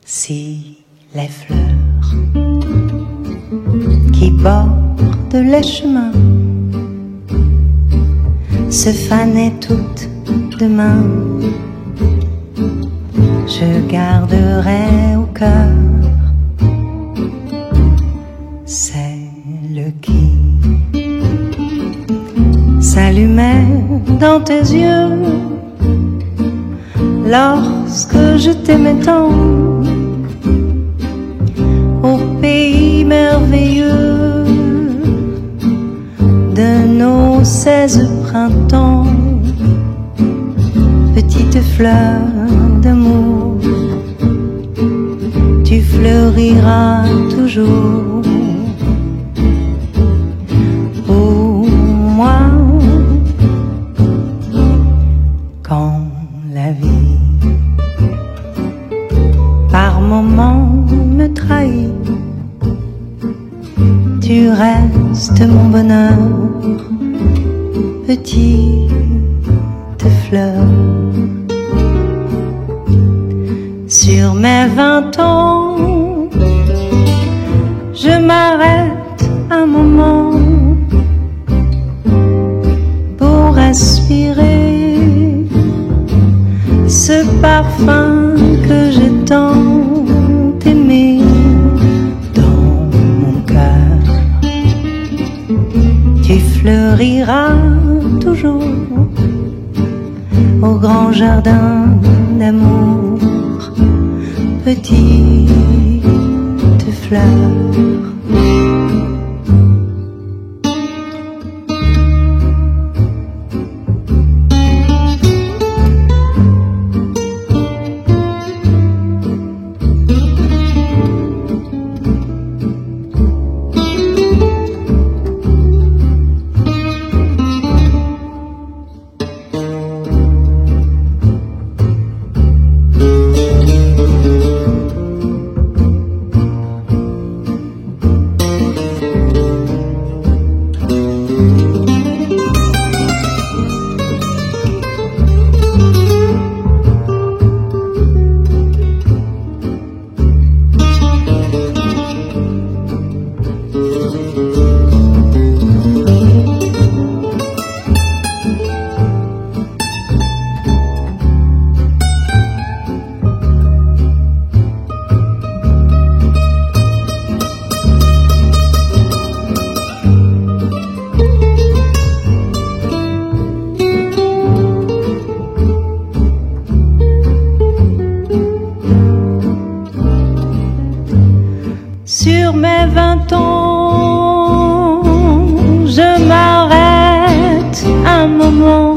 Si les fleurs qui bordent les chemins se fanaient toutes demain, je garderai au cœur celle qui s'allumait dans tes yeux lorsque je t'aimais tant, au pays merveilleux de nos 16 printemps. Petite fleur d'amour, tu fleuriras toujours pour moi. Quand la vie par moments me trahit, tu restes mon bonheur, petite fleur. Sur mes 20 ans, je m'arrête un moment pour respirer ce parfum que j'ai tant aimé dans mon cœur. Tu fleuriras toujours au grand jardin d'amour, petite fleur. Sur mes 20 ans, je m'arrête un moment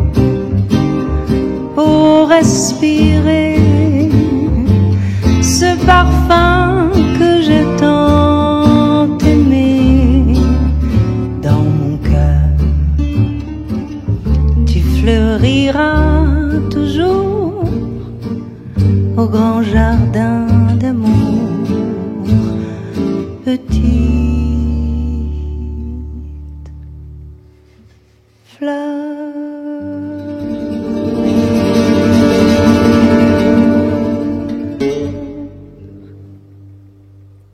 pour respirer ce parfum que j'ai tant aimé dans mon cœur. Tu fleuriras toujours au grand jardin d'amour,